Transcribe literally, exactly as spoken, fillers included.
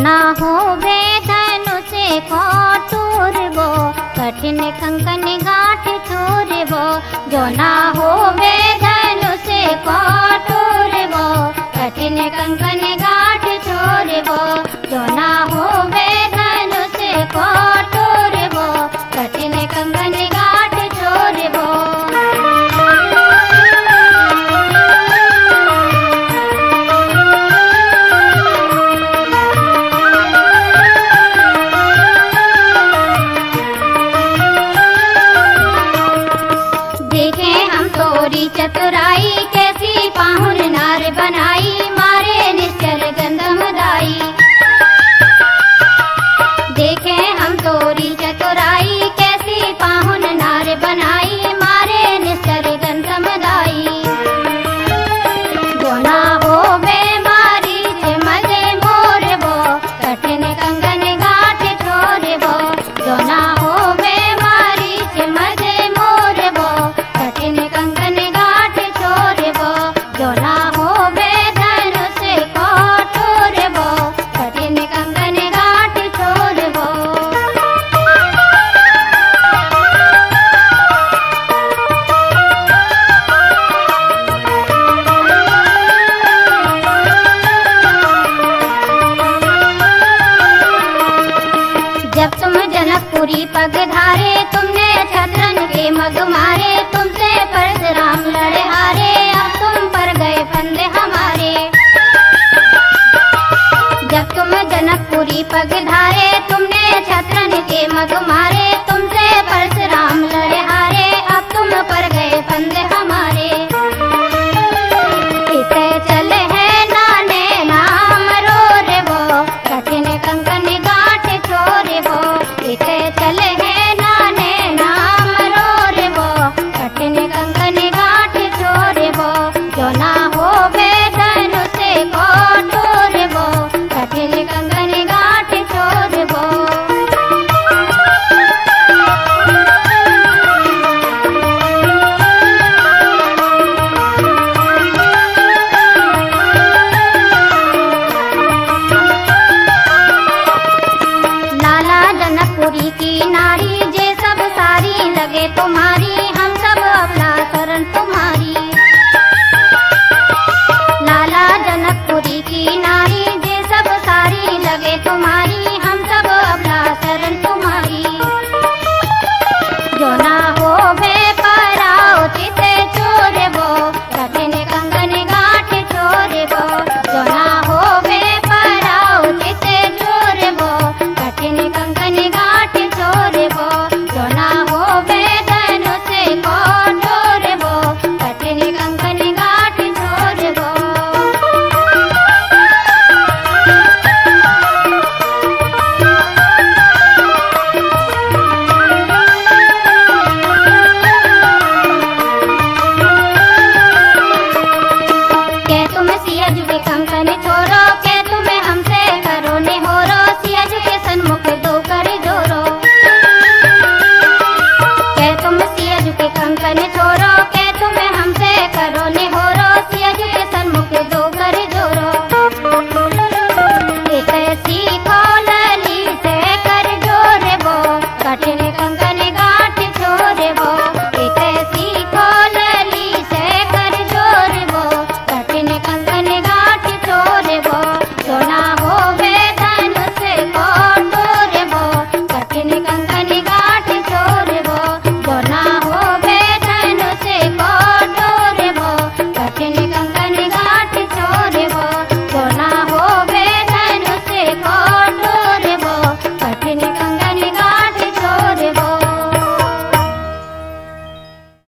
ना हो वे धनुष कठोर वो, कठिन कंकन गांठ छोर वो। जो ना हो वे धनुष कठोर वो, कठिन कंकन गांठ छोर वो। जो ना हो वे धनुष कठोर वो, कठिन कंकन गांठ छोर वो। चतुराई कैसी पाहुन नार बनाई, मारे निश्चल गंधम दाई। देखे हम तोरी चतुराई कैसी पाहुन नार बनाई, मारे निश्चल गंधम दाई। जो ना हो बेमारी से मजे मोर वो, कठिन कंगन गांठ छोर वो। जो ना हो बेमारी से मजे मोर वो, कठिन कंगन जो ना हो वे धनुष कठोर वो, कठिन कंगन गांठ छोर वो। जब तुम जनकपुरी पग धारे, तुमने छत्रन के मग मारे। तुमसे परशुराम लड़े हारे, अब तुम पर गए फंदे हमारे। जब तुम जनकपुरी पग धारे, तुमने छत्रन के मग मारे। तुमसे परशुराम लड़े